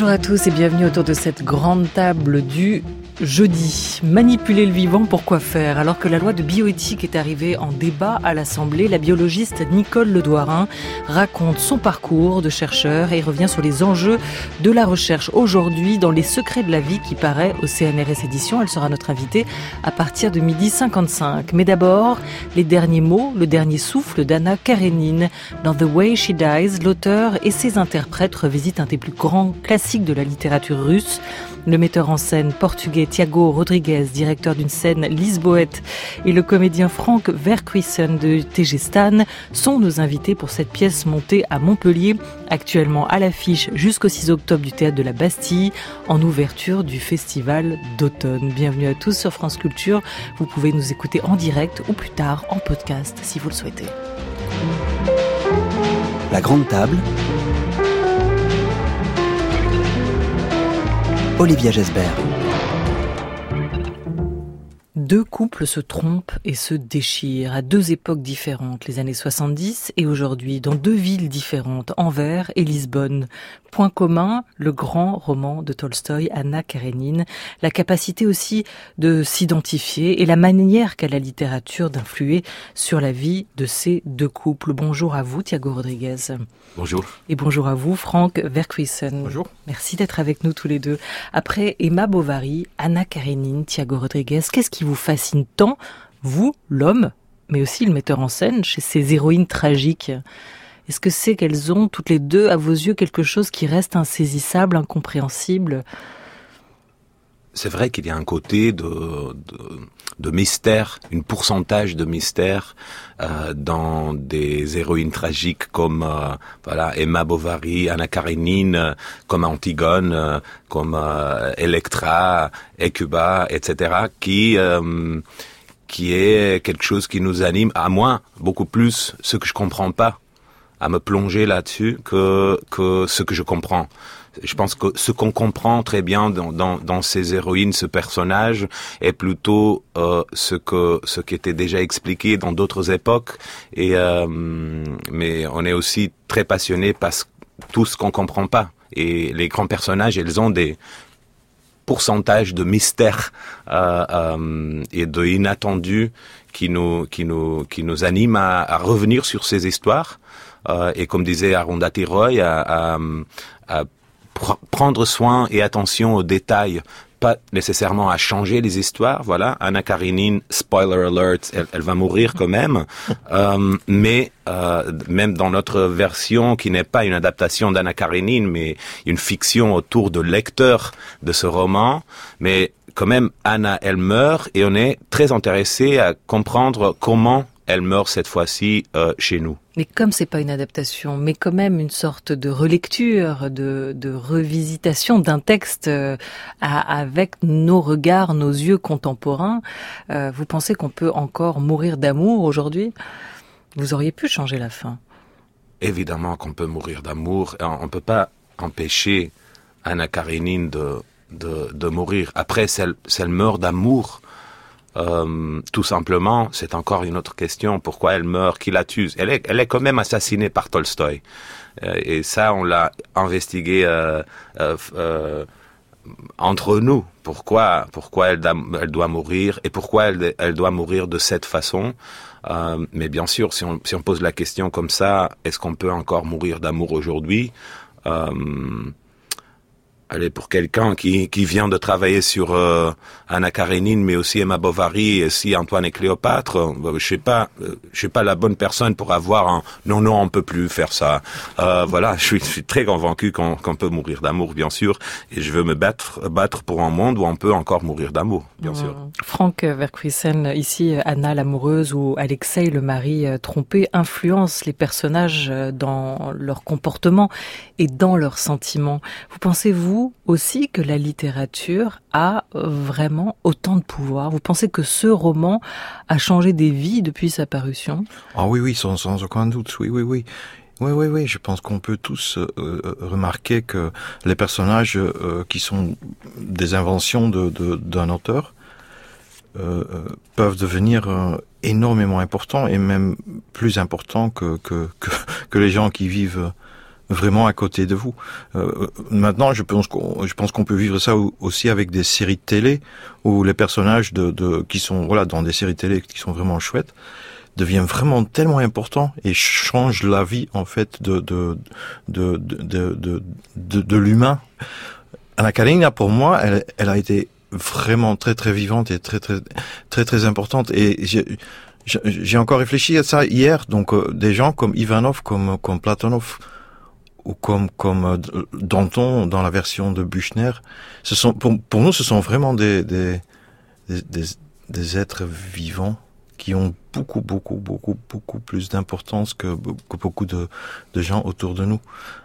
Bonjour à tous et bienvenue autour de cette grande table du jeudi. Manipuler le vivant, pourquoi faire ? Alors que la loi de bioéthique est arrivée en débat à l'Assemblée, la biologiste Nicole Ledouarin raconte son parcours de chercheur et revient sur les enjeux de la recherche aujourd'hui dans Les secrets de la vie qui paraît au CNRS Éditions. Elle sera notre invitée à partir de 12h55. Mais d'abord, les derniers mots, le dernier souffle d'Anna Karénine. Dans The Way She Dies, l'auteur et ses interprètes revisitent un des plus grands classiques de la littérature russe. Le metteur en scène portugais Tiago Rodrigues, directeur d'une scène lisboète, et le comédien Frank Verkuysen de TG Stan sont nos invités pour cette pièce montée à Montpellier, actuellement à l'affiche jusqu'au 6 octobre du Théâtre de la Bastille, en ouverture du Festival d'automne. Bienvenue à tous sur France Culture. Vous pouvez nous écouter en direct ou plus tard en podcast si vous le souhaitez. La grande table. Olivia Gesbert. Deux couples se trompent et se déchirent à deux époques différentes, les années 70 et aujourd'hui, dans deux villes différentes, Anvers et Lisbonne. Point commun, le grand roman de Tolstoï, Anna Karénine, la capacité aussi de s'identifier et la manière qu'a la littérature d'influer sur la vie de ces deux couples. Bonjour à vous, Tiago Rodrigues. Bonjour. Et bonjour à vous, Frank Verkuysen. Bonjour. Merci d'être avec nous tous les deux. Après Emma Bovary, Anna Karénine, Tiago Rodrigues, qu'est-ce qui vous fascine tant, vous, l'homme, mais aussi le metteur en scène, chez ces héroïnes tragiques ? Est-ce que c'est qu'elles ont toutes les deux, à vos yeux, quelque chose qui reste insaisissable, incompréhensible ? C'est vrai qu'il y a un côté de mystère, un pourcentage de mystère dans des héroïnes tragiques comme Emma Bovary, Anna Karénine, comme Antigone, comme Electra, Hecuba, etc., qui est quelque chose qui nous anime, à moi, beaucoup plus ce que je comprends pas, à me plonger là-dessus que ce que je comprends. Je pense que ce qu'on comprend très bien dans ces héroïnes, ce personnage, est plutôt ce qui était déjà expliqué dans d'autres époques. Mais on est aussi très passionné par tout ce qu'on comprend pas. Et les grands personnages, ils ont des pourcentages de mystère et de inattendus qui nous animent à revenir sur ces histoires. Et comme disait Arundhati Roy, à prendre soin et attention aux détails, pas nécessairement à changer les histoires. Voilà, Anna Karénine, spoiler alert, elle va mourir quand même. Mais même dans notre version, qui n'est pas une adaptation d'Anna Karénine, mais une fiction autour de lecteurs de ce roman, mais quand même Anna, elle meurt, et on est très intéressé à comprendre comment elle meurt cette fois-ci chez nous. Mais comme c'est pas une adaptation, mais quand même une sorte de relecture, de revisitation d'un texte avec nos regards, nos yeux contemporains, vous pensez qu'on peut encore mourir d'amour aujourd'hui ? Vous auriez pu changer la fin. Évidemment qu'on peut mourir d'amour. On peut pas empêcher Anna Karénine de mourir. Après, si elle meurt d'amour, tout simplement, c'est encore une autre question. Pourquoi elle meurt? Qui la tue? Elle est quand même assassinée par Tolstoï. Et ça, on l'a investigué entre nous. Pourquoi elle doit mourir et pourquoi elle doit mourir de cette façon? Mais bien sûr, si on pose la question comme ça, est-ce qu'on peut encore mourir d'amour aujourd'hui? Allez, pour quelqu'un qui vient de travailler sur Anna Karénine, mais aussi Emma Bovary, et aussi Antoine et Cléopâtre, je suis pas la bonne personne pour avoir un non, on peut plus faire ça. Voilà, je suis très convaincu qu'on peut mourir d'amour, bien sûr, et je veux me battre pour un monde où on peut encore mourir d'amour, bien sûr. Frank Verkuysen, ici, Anna l'amoureuse ou Alexei le mari trompé influence les personnages dans leur comportement et dans leurs sentiments. Vous pensez-vous aussi que la littérature a vraiment autant de pouvoir? Vous pensez que ce roman a changé des vies depuis sa parution? Ah oui, sans aucun doute, oui. Oui, je pense qu'on peut tous remarquer que les personnages qui sont des inventions d'un auteur peuvent devenir énormément importants et même plus importants que les gens qui vivent vraiment à côté de vous. Maintenant, je pense qu'on peut vivre ça aussi avec des séries de télé où les personnages qui sont dans des séries de télé qui sont vraiment chouettes deviennent vraiment tellement importants et changent la vie en fait de l'humain. Anna Karenina, pour moi, elle a été vraiment très très vivante et très très très très importante. Et j'ai encore réfléchi à ça hier. Donc des gens comme Ivanov, comme Platonov ou comme Danton dans la version de Büchner, pour nous ce sont vraiment des êtres vivants qui ont beaucoup plus d'importance que beaucoup de gens autour de nous.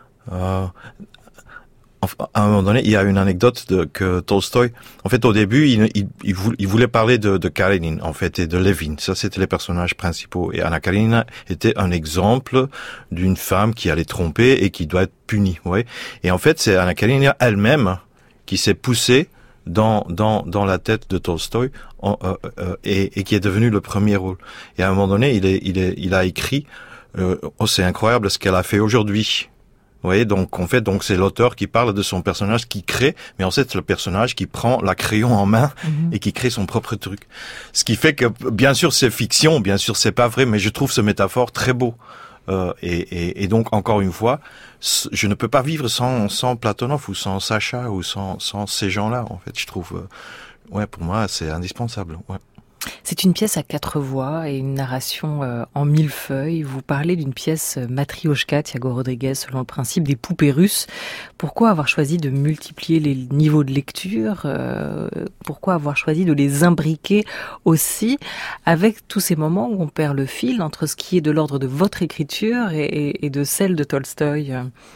À un moment donné, il y a une anecdote que Tolstoï, en fait, au début, il voulait parler de Karénine, en fait, et de Lévin. Ça, c'était les personnages principaux. Et Anna Karénina était un exemple d'une femme qui allait tromper et qui doit être punie, ouais. Et en fait, c'est Anna Karénina elle-même qui s'est poussée dans la tête de Tolstoï, et qui est devenu le premier rôle. Et à un moment donné, il a écrit, c'est incroyable ce qu'elle a fait aujourd'hui. Vous voyez, donc en fait, c'est l'auteur qui parle de son personnage qui crée, mais en fait c'est le personnage qui prend la crayon en main et qui crée son propre truc. Ce qui fait que bien sûr c'est fiction, bien sûr c'est pas vrai, mais je trouve ce métaphore très beau. Et donc encore une fois, je ne peux pas vivre sans Platonov ou sans Sacha ou sans ces gens-là. En fait, je trouve, pour moi c'est indispensable. Ouais. C'est une pièce à 4 voix et une narration en 1000 feuilles. Vous parlez d'une pièce Matrioshka, Thiago Rodriguez, selon le principe des poupées russes. Pourquoi avoir choisi de multiplier les niveaux de lecture ? Pourquoi avoir choisi de les imbriquer aussi avec tous ces moments où on perd le fil entre ce qui est de l'ordre de votre écriture et de celle de Tolstoï ?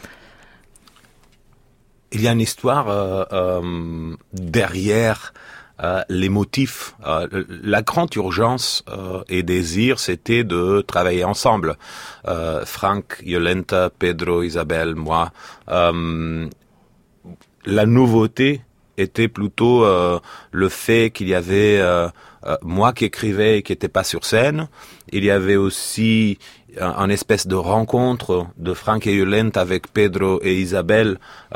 Il y a une histoire derrière les motifs. La grande urgence et désir, c'était de travailler ensemble. Frank, Jolenta, Pedro, Isabelle, moi. La nouveauté était plutôt le fait qu'il y avait moi qui écrivais et qui n'était pas sur scène. Il y avait aussi un espèce de rencontre de Frank et Jolenta avec Pedro et Isabelle.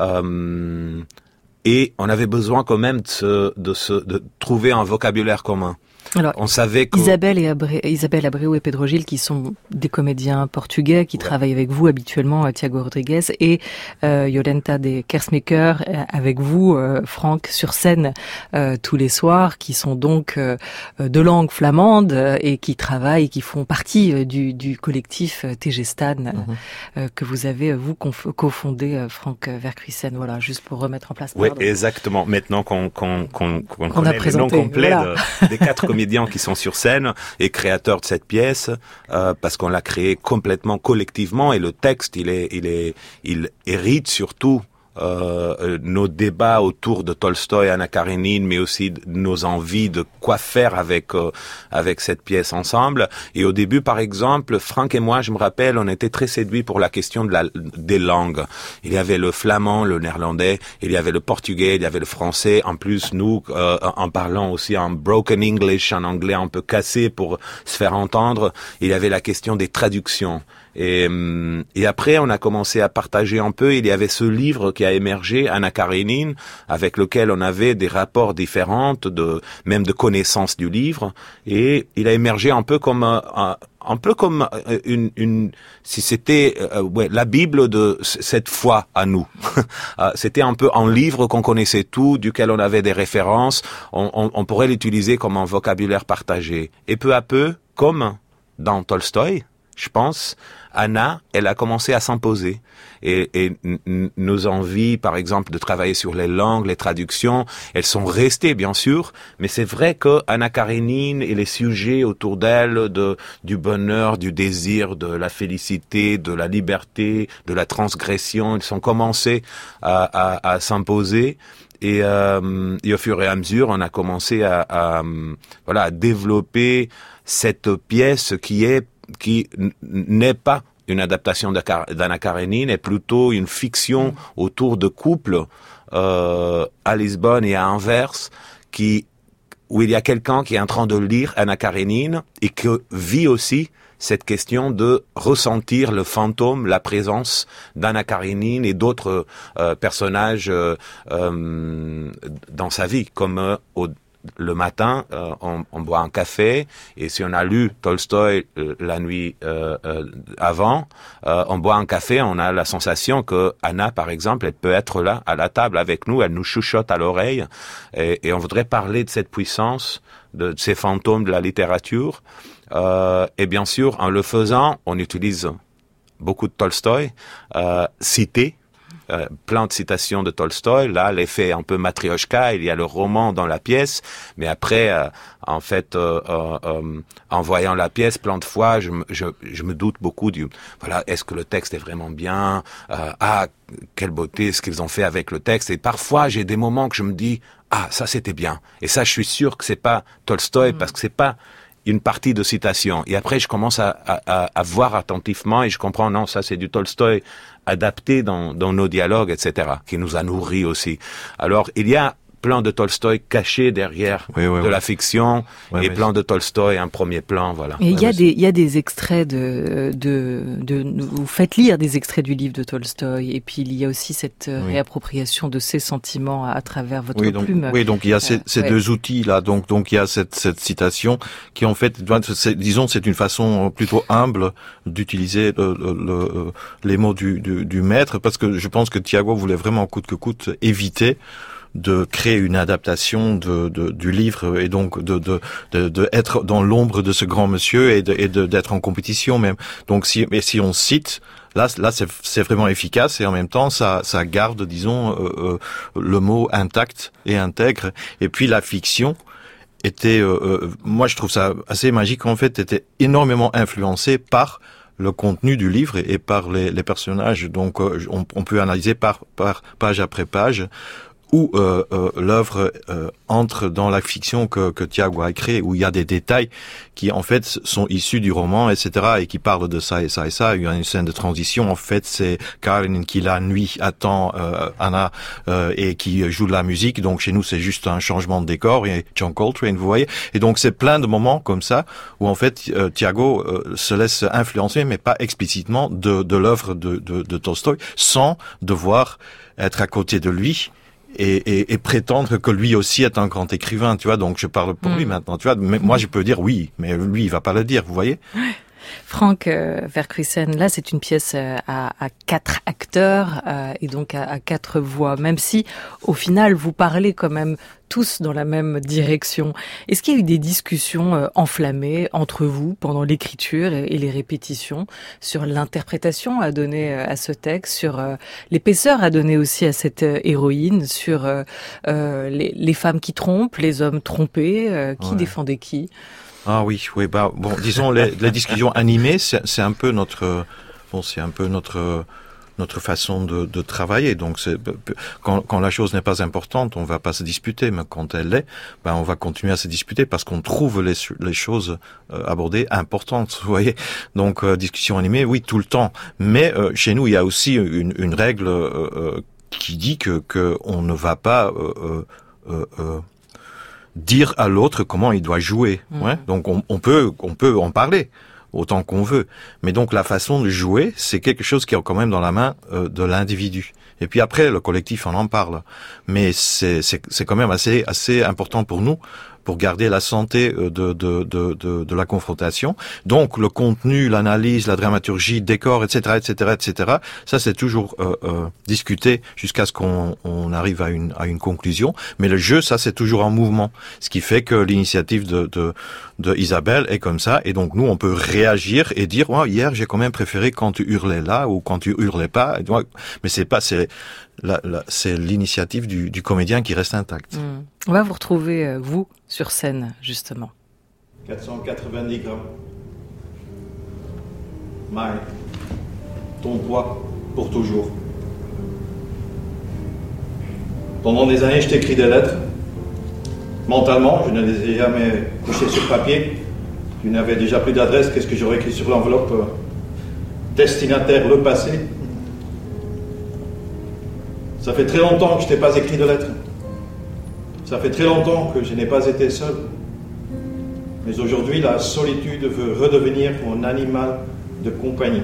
Et on avait besoin quand même de trouver un vocabulaire commun. Alors, on savait que Isabelle Abreu et Pedro Gil, qui sont des comédiens portugais qui travaillent avec vous habituellement, Thiago Rodriguez, et Jolenta de Kersmaker avec vous, Franck, sur scène tous les soirs, qui sont donc de langue flamande et qui travaillent, qui font partie du collectif TG-Stan que vous avez, vous, cofondé, Franck Verkuysen. Voilà, juste pour remettre en place. Oui, exactement. Maintenant qu'on connaît le nom complet des 4 comédiens qui sont sur scène et créateurs de cette pièce, parce qu'on l'a créé complètement collectivement, et le texte, il hérite surtout nos débats autour de Tolstoï, Anna Karénine, mais aussi nos envies de quoi faire avec cette pièce ensemble. Et au début, par exemple, Franck et moi, je me rappelle, on était très séduits pour la question des langues. Il y avait le flamand, le néerlandais, il y avait le portugais, il y avait le français. En plus, nous, en parlant aussi en broken English, en anglais un peu cassé pour se faire entendre, il y avait la question des traductions. Et après, on a commencé à partager un peu. Il y avait ce livre qui a émergé, Anna Karénine, avec lequel on avait des rapports différents, même de connaissances du livre. Et il a émergé un peu comme si c'était la Bible de cette foi à nous. C'était un peu un livre qu'on connaissait tout, duquel on avait des références. On pourrait l'utiliser comme un vocabulaire partagé. Et peu à peu, comme dans Tolstoï, je pense, Anna, elle a commencé à s'imposer. Et nos envies, par exemple, de travailler sur les langues, les traductions, elles sont restées, bien sûr. Mais c'est vrai que Anna Karénine et les sujets autour d'elle, du bonheur, du désir, de la félicité, de la liberté, de la transgression, ils sont commencés à s'imposer. Et au fur et à mesure, on a commencé à développer cette pièce qui n'est pas une adaptation d'Anna Karénine, est plutôt une fiction autour de couples à Lisbonne et à Anvers, où il y a quelqu'un qui est en train de lire Anna Karénine et qui vit aussi cette question de ressentir le fantôme, la présence d'Anna Karénine et d'autres personnages dans sa vie, comme le matin, on boit un café, et si on a lu Tolstoï la nuit avant, on boit un café, on a la sensation que Anna, par exemple, elle peut être là, à la table avec nous, elle nous chuchote à l'oreille, et on voudrait parler de cette puissance, de ces fantômes de la littérature, et bien sûr, en le faisant, on utilise beaucoup de Tolstoï, cités, plein de citations de Tolstoï. Là, l'effet un peu matrioshka, il y a le roman dans la pièce, mais après, en fait, en voyant la pièce, plein de fois, je me doute beaucoup voilà, est-ce que le texte est vraiment bien? Quelle beauté ce qu'ils ont fait avec le texte. Et parfois, j'ai des moments que je me dis, ça c'était bien. Et ça, je suis sûr que c'est pas Tolstoï, parce que c'est pas une partie de citation. Et après, je commence à voir attentivement et je comprends, non, ça c'est du Tolstoï adapté dans nos dialogues, etc., qui nous a nourris aussi. Alors, il y a plein de Tolstoï cachés derrière la fiction, et plein de Tolstoï en premier plan, voilà. Et il y a des extraits vous faites lire des extraits du livre de Tolstoï, et puis il y a aussi cette réappropriation de ses sentiments à travers votre plume. Oui, donc il y a ces deux outils-là, donc il y a cette citation qui en fait, disons, c'est une façon plutôt humble d'utiliser les mots du maître, parce que je pense que Tiago voulait vraiment coûte que coûte éviter de créer une adaptation du livre, et donc de être dans l'ombre de ce grand monsieur et d'être en compétition même. Donc si on cite, là c'est vraiment efficace, et en même temps ça garde, disons, le mot intact et intègre. Et puis la fiction était, moi je trouve ça assez magique, en fait, était énormément influencée par le contenu du livre et par les personnages. Donc on peut analyser par page après page où l'œuvre entre dans la fiction que Tiago a créée, où il y a des détails qui en fait sont issus du roman, etc., et qui parlent de ça et ça et ça. Il y a une scène de transition, en fait c'est Karénine qui la nuit attend Anna et qui joue de la musique. Donc chez nous c'est juste un changement de décor, et John Coltrane, vous voyez. Et donc c'est plein de moments comme ça où en fait Tiago se laisse influencer, mais pas explicitement, de l'œuvre de Tolstoï, sans devoir être à côté de lui et prétendre que lui aussi est un grand écrivain, tu vois. Donc je parle pour lui maintenant, tu vois. Mais moi je peux dire oui, mais lui il va pas le dire, vous voyez. Frank Verkuysen, là c'est une pièce à 4 acteurs et donc à 4 voix, même si au final vous parlez quand même tous dans la même direction. Est-ce qu'il y a eu des discussions enflammées entre vous pendant l'écriture et les répétitions sur l'interprétation à donner à ce texte, sur l'épaisseur à donner aussi à cette héroïne, sur les femmes qui trompent, les hommes trompés, qui défendait qui? Ah oui, bon, disons les discussions animées, c'est un peu notre façon de travailler. Donc quand la chose n'est pas importante, on va pas se disputer, mais quand elle l'est, on va continuer à se disputer parce qu'on trouve les choses abordées importantes, vous voyez. Donc discussion animée, oui, tout le temps. Mais chez nous, il y a aussi une règle qui dit que on ne va pas dire à l'autre comment il doit jouer. Donc on peut en parler autant qu'on veut, mais donc la façon de jouer, c'est quelque chose qui est quand même dans la main de l'individu. Et puis après, le collectif en parle, mais c'est quand même assez important pour nous, pour garder la santé de la confrontation. Donc le contenu, l'analyse, la dramaturgie, décor, etc., ça c'est toujours discuté jusqu'à ce qu'on arrive à une conclusion. Mais le jeu, ça c'est toujours en mouvement, ce qui fait que l'initiative de Isabelle est comme ça. Et donc nous, on peut réagir et dire hier j'ai quand même préféré quand tu hurlais là ou quand tu hurlais pas. Mais c'est l'initiative du comédien qui reste intacte. On va vous retrouver, vous, sur scène, justement. 490 grammes. Maï, ton poids pour toujours. Pendant des années, je t'écris des lettres. Mentalement, je ne les ai jamais couchées sur papier. Tu n'avais déjà plus d'adresse. Qu'est-ce que j'aurais écrit sur l'enveloppe? Destinataire, le passé. Ça fait très longtemps que je t'ai pas écrit de lettres. Ça fait très longtemps que je n'ai pas été seul. Mais aujourd'hui, la solitude veut redevenir mon animal de compagnie.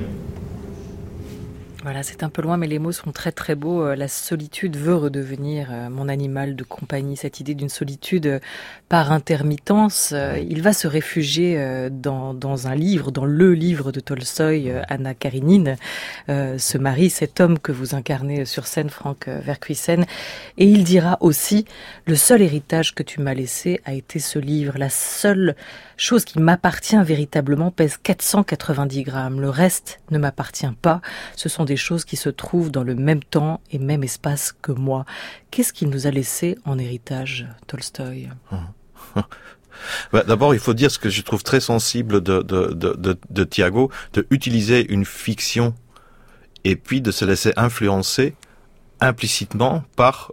Voilà, c'est un peu loin, mais les mots sont très très beaux. La solitude veut redevenir mon animal de compagnie. Cette idée d'une solitude par intermittence. Il va se réfugier dans un livre, dans le livre de Tolstoï, Anna Karénine, ce mari, cet homme que vous incarnez sur scène, Franck Verkuysen. Et il dira aussi, le seul héritage que tu m'as laissé a été ce livre. La seule chose qui m'appartient véritablement pèse 490 grammes. Le reste ne m'appartient pas. Ce sont des choses qui se trouvent dans le même temps et même espace que moi. Qu'est-ce qu'il nous a laissé en héritage, Tolstoï ? D'abord, il faut dire ce que je trouve très sensible de Tiago, de utiliser une fiction et puis de se laisser influencer implicitement par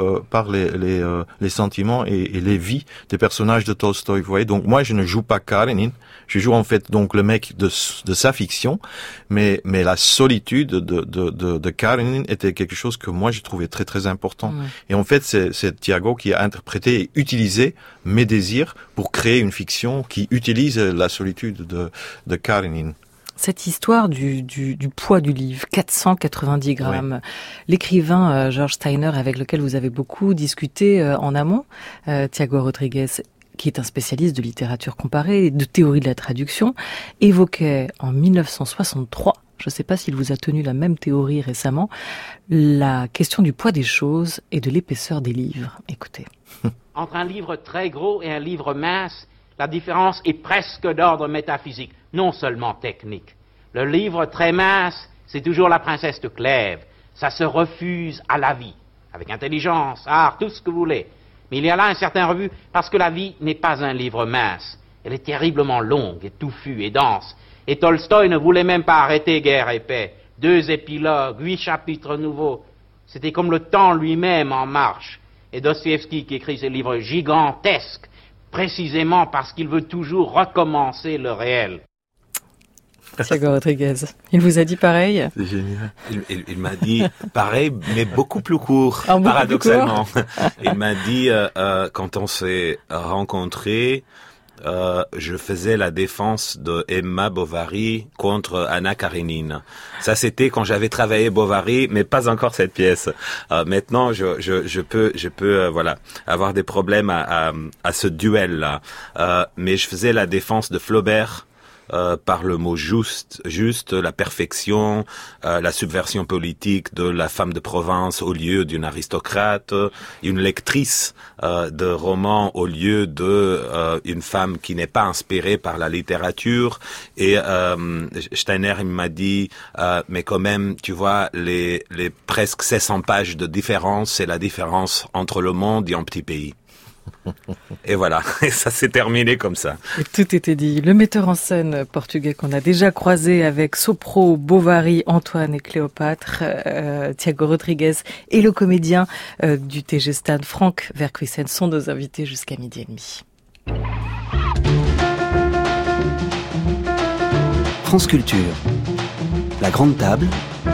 les sentiments et les vies des personnages de Tolstoï. Vous voyez, donc moi je ne joue pas Karénine, je joue en fait donc le mec de sa fiction, mais la solitude de Karénine était quelque chose que moi j'ai trouvé très très important. Et en fait c'est Tiago qui a interprété et utilisé mes désirs pour créer une fiction qui utilise la solitude de Karénine. Cette histoire du poids du livre, 490 grammes. Oui. L'écrivain George Steiner, avec lequel vous avez beaucoup discuté en amont, Tiago Rodriguez, qui est un spécialiste de littérature comparée et de théorie de la traduction, évoquait en 1963, je ne sais pas s'il vous a tenu la même théorie récemment, la question du poids des choses et de l'épaisseur des livres. Écoutez. Entre un livre très gros et un livre mince, la différence est presque d'ordre métaphysique, non seulement technique. Le livre très mince, c'est toujours la princesse de Clèves. Ça se refuse à la vie, avec intelligence, art, tout ce que vous voulez. Mais il y a là un certain refus, parce que la vie n'est pas un livre mince. Elle est terriblement longue et touffue et dense. Et Tolstoï ne voulait même pas arrêter Guerre et Paix. 2 épilogues, 8 chapitres nouveaux. C'était comme le temps lui-même en marche. Et Dostoïevski qui écrit ces livres gigantesques, précisément parce qu'il veut toujours recommencer le réel. Tiago Rodriguez, il vous a dit pareil ? C'est génial. Il m'a dit pareil, mais beaucoup plus court, paradoxalement. Il m'a dit, quand on s'est rencontrés, je faisais la défense de Emma Bovary contre Anna Karénine. Ça, c'était quand j'avais travaillé Bovary, mais pas encore cette pièce. Maintenant, je peux, voilà, avoir des problèmes à ce duel-là. Mais je faisais la défense de Flaubert. Par le mot juste, la perfection, la subversion politique de la femme de province au lieu d'une aristocrate, une lectrice de romans au lieu de une femme qui n'est pas inspirée par la littérature. Et Steiner il m'a dit, mais quand même, tu vois, les presque 600 pages de différence, c'est la différence entre le monde et un petit pays. Et voilà, et ça s'est terminé comme ça. Et tout était dit. Le metteur en scène portugais qu'on a déjà croisé avec Sopro, Bovary, Antoine et Cléopâtre, Tiago Rodriguez, et le comédien du TG Stade, Franck Verkuysen, sont nos invités jusqu'à 12h30. France Culture, la grande table,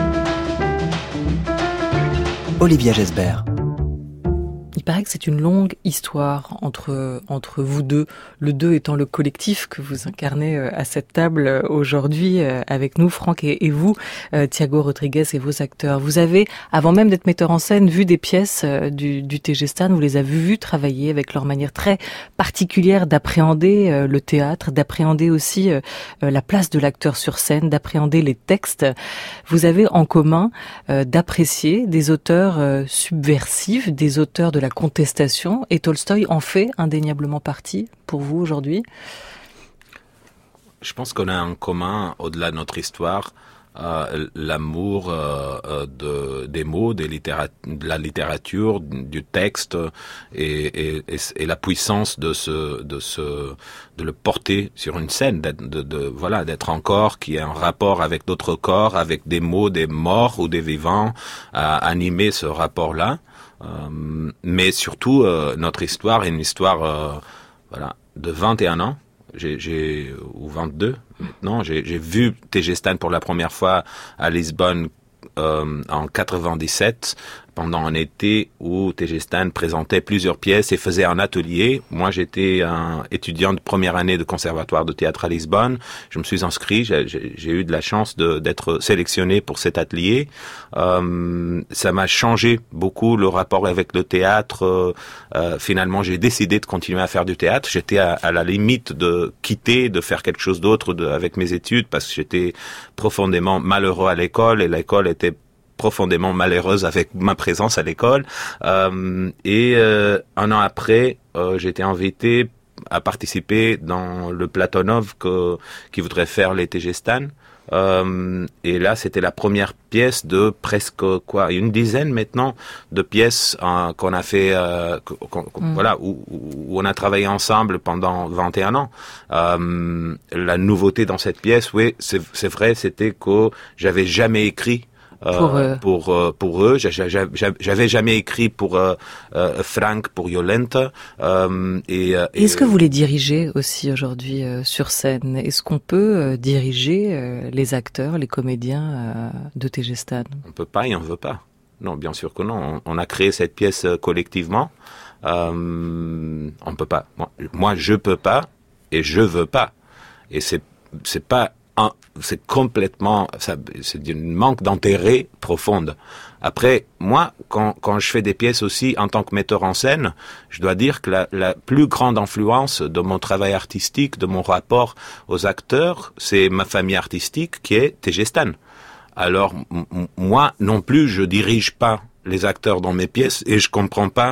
Olivia Gesbert. Il paraît que c'est une longue histoire entre vous deux, le deux étant le collectif que vous incarnez à cette table aujourd'hui avec nous, Franck, et vous, Tiago Rodriguez et vos acteurs. Vous avez, avant même d'être metteur en scène, vu des pièces du TG Stan, vous les avez vus travailler avec leur manière très particulière d'appréhender le théâtre, d'appréhender aussi la place de l'acteur sur scène, d'appréhender les textes. Vous avez en commun d'apprécier des auteurs subversifs, des auteurs de la contestation, et Tolstoï en fait indéniablement partie pour vous aujourd'hui? Je pense qu'on a en commun, au-delà de notre histoire, l'amour des mots, de la littérature, du texte, et la puissance de le porter sur une scène, d'être un corps qui a un rapport avec d'autres corps, avec des mots, des morts ou des vivants, à animer ce rapport-là. Mais surtout, notre histoire est une histoire de 21 ans. Ou 22 maintenant. J'ai vu TG Stan pour la première fois à Lisbonne en 97 pendant un été où TG Stan présentait plusieurs pièces et faisait un atelier. Moi, j'étais un étudiant de première année de conservatoire de théâtre à Lisbonne. Je me suis inscrit, j'ai eu de la chance d'être sélectionné pour cet atelier. Ça m'a changé beaucoup le rapport avec le théâtre. Finalement, j'ai décidé de continuer à faire du théâtre. J'étais à la limite de quitter, de faire quelque chose d'autre avec mes études parce que j'étais profondément malheureux à l'école et l'école était profondément malheureuse avec ma présence à l'école. Un an après, j'ai été invité à participer dans le Platonov qui voudrait faire les TG Stan. Et là, c'était la première pièce de presque une dizaine maintenant de pièces qu'on a fait, voilà, où on a travaillé ensemble pendant 21 ans. La nouveauté dans cette pièce, oui, c'est vrai, c'était que j'avais jamais écrit pour eux. J'avais jamais écrit pour Frank, pour Jolenta. Est-ce que vous les dirigez aussi aujourd'hui sur scène? Est-ce qu'on peut diriger les acteurs, les comédiens de TG Stan? On peut pas et on veut pas. Non, bien sûr que non. On a créé cette pièce collectivement. On peut pas. Moi, je peux pas et je veux pas. Et c'est pas c'est complètement, c'est un manque d'intérêt profonde. Après, moi, quand je fais des pièces aussi en tant que metteur en scène, je dois dire que la plus grande influence de mon travail artistique, de mon rapport aux acteurs, c'est ma famille artistique qui est TG Stan. Alors, moi non plus, je dirige pas les acteurs dans mes pièces et je comprends pas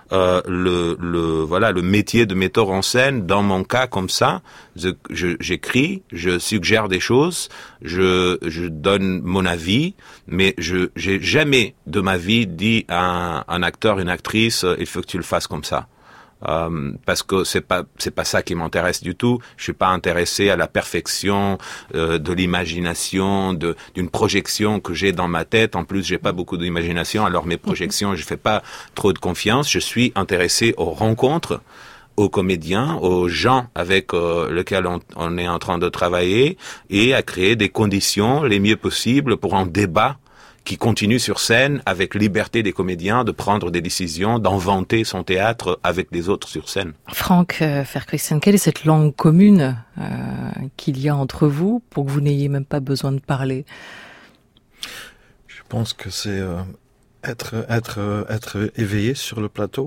le métier de metteur en scène. Dans mon cas comme ça, j'écris, je suggère des choses, je donne mon avis, mais j'ai jamais de ma vie dit à un acteur, une actrice, il faut que tu le fasses comme ça. Parce que c'est pas ça qui m'intéresse du tout. Je suis pas intéressé à la perfection de l'imagination, d'une projection que j'ai dans ma tête. En plus, j'ai pas beaucoup d'imagination, alors mes projections, je fais pas trop de confiance. Je suis intéressé aux rencontres, aux comédiens, aux gens avec lesquels on est en train de travailler et à créer des conditions les mieux possibles pour un débat qui continue sur scène avec liberté des comédiens de prendre des décisions, d'inventer son théâtre avec les autres sur scène. Frank Verkuysen, quelle est cette langue commune qu'il y a entre vous pour que vous n'ayez même pas besoin de parler? Je pense que c'est être éveillé sur le plateau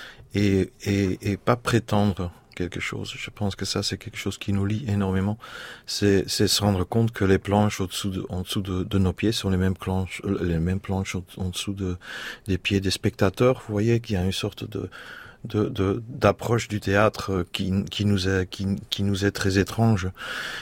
et pas prétendre quelque chose. Je pense que ça, c'est quelque chose qui nous lie énormément. C'est se rendre compte que les planches en dessous de nos pieds sont les mêmes planches en dessous des pieds des spectateurs. Vous voyez qu'il y a une sorte d'approche du théâtre qui nous est très étrange.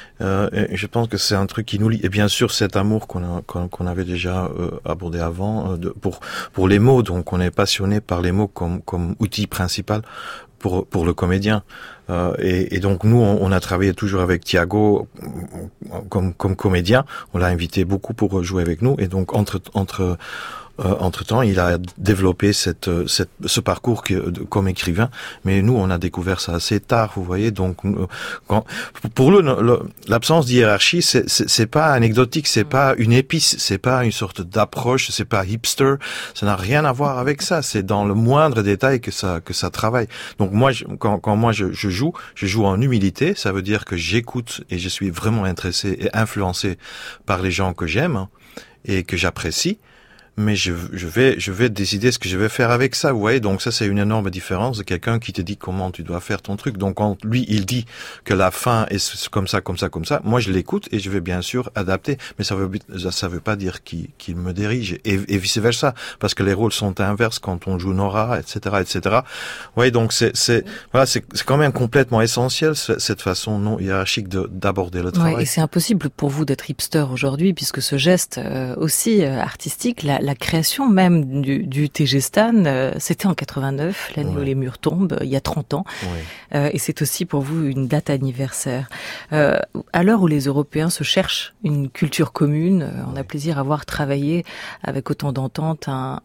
Et je pense que c'est un truc qui nous lie. Et bien sûr, cet amour qu'on avait déjà abordé avant pour les mots. Donc, on est passionné par les mots comme outil principal pour le comédien. Et donc nous, on a travaillé toujours avec Thiago comme comédien. On l'a invité beaucoup pour jouer avec nous. Et donc entre-temps, il a développé ce parcours comme écrivain, mais nous, on a découvert ça assez tard, vous voyez. Donc, pour l'absence d'hiérarchie, c'est pas anecdotique, c'est pas une épice, c'est pas une sorte d'approche, c'est pas hipster, ça n'a rien à voir avec ça. C'est dans le moindre détail que ça travaille. Donc moi, quand moi je joue en humilité. Ça veut dire que j'écoute et je suis vraiment intéressé et influencé par les gens que j'aime et que j'apprécie. Mais je vais décider ce que je vais faire avec ça, vous voyez. Donc ça, c'est une énorme différence de quelqu'un qui te dit comment tu dois faire ton truc. Donc quand lui, il dit que la fin est comme ça, moi je l'écoute et je vais bien sûr adapter. Mais ça veut pas dire qu'il me dirige et vice versa, parce que les rôles sont inverses quand on joue Nora, etc. Vous voyez, donc c'est quand même complètement essentiel cette façon non hiérarchique d'aborder le travail. Ouais, et c'est impossible pour vous d'être hipster aujourd'hui, puisque ce geste aussi artistique, la création même du TG Stan, c'était en 89, l'année où les murs tombent, il y a 30 ans. Ouais. Et c'est aussi pour vous une date anniversaire. À l'heure où les Européens se cherchent une culture commune, on a plaisir à voir travailler avec autant d'entente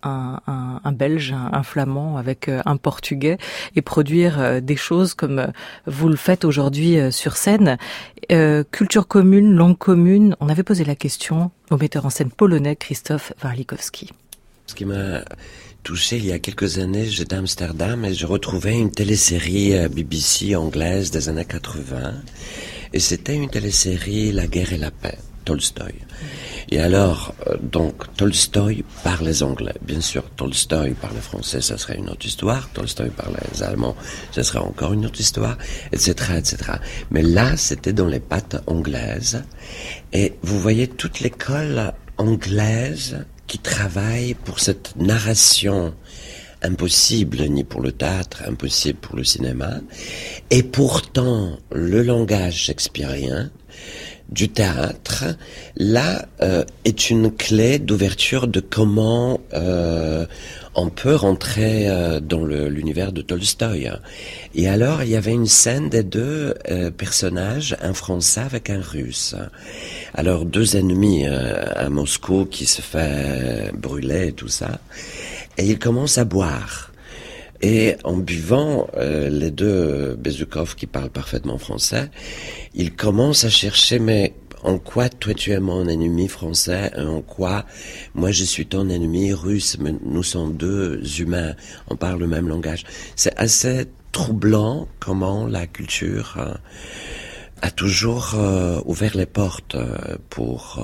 un Belge, un Flamand, avec un Portugais, et produire des choses comme vous le faites aujourd'hui sur scène. Culture commune, langue commune, on avait posé la question au metteur en scène polonais Krzysztof Warlikowski. Ce qui m'a touché il y a quelques années, j'étais à Amsterdam et je retrouvais une télésérie BBC anglaise des années 80. Et c'était une télésérie La guerre et la paix, Tolstoï. Et alors, donc, Tolstoï parlait anglais. Bien sûr, Tolstoï parlait français, ça serait une autre histoire. Tolstoï parlait allemand, ça serait encore une autre histoire, etc., etc. Mais là, c'était dans les pattes anglaises. Et vous voyez toute l'école anglaise qui travaille pour cette narration impossible, ni pour le théâtre, impossible pour le cinéma. Et pourtant, le langage shakespearien du théâtre, là, est une clé d'ouverture de comment on peut rentrer dans l'univers de Tolstoï. Et alors, il y avait une scène des deux personnages, un Français avec un Russe. Alors, deux ennemis à Moscou qui se fait brûler et tout ça. Et ils commencent à boire. Et en buvant, les deux Bezukhov qui parlent parfaitement français, ils commencent à chercher, mais en quoi toi tu es mon ennemi français et en quoi moi je suis ton ennemi russe, mais nous sommes deux humains, on parle le même langage. C'est assez troublant comment la culture a toujours ouvert les portes pour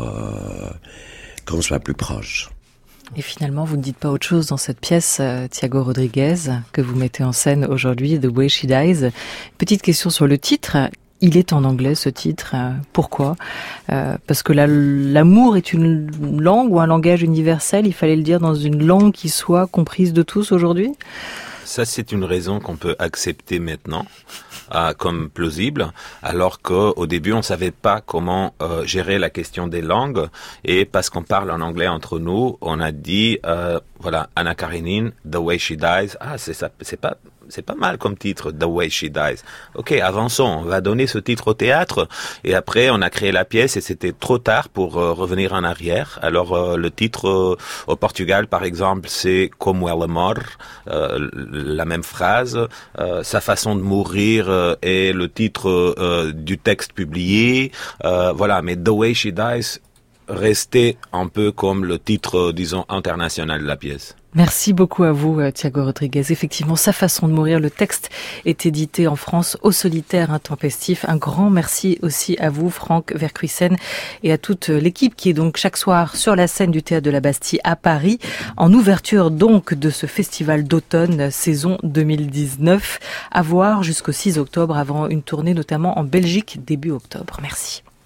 qu'on soit plus proche. Et finalement, vous ne dites pas autre chose dans cette pièce, Thiago Rodriguez, que vous mettez en scène aujourd'hui, The Way She Dies. Petite question sur le titre. Il est en anglais, ce titre. Pourquoi ? Parce que l'amour est une langue ou un langage universel. Il fallait le dire dans une langue qui soit comprise de tous aujourd'hui ? Ça, c'est une raison qu'on peut accepter maintenant comme plausible, alors qu'au début, on savait pas comment gérer la question des langues, et parce qu'on parle en anglais entre nous, on a dit, voilà, Anna Karenine, The Way She Dies. Ah, c'est pas mal comme titre, The Way She Dies. Ok, avançons, on va donner ce titre au théâtre, et après on a créé la pièce et c'était trop tard pour revenir en arrière. Alors le titre au Portugal, par exemple, c'est Como ela morre, la même phrase, sa façon de mourir est le titre du texte publié, voilà, mais The Way She Dies restait un peu comme le titre, disons, international de la pièce. Merci beaucoup à vous, Thiago Rodriguez. Effectivement, sa façon de mourir, le texte est édité en France au Solitaire Intempestif. Un grand merci aussi à vous, Franck Verkuysen, et à toute l'équipe qui est donc chaque soir sur la scène du Théâtre de la Bastille à Paris, en ouverture donc de ce festival d'automne saison 2019, à voir jusqu'au 6 octobre avant une tournée notamment en Belgique début octobre. Merci.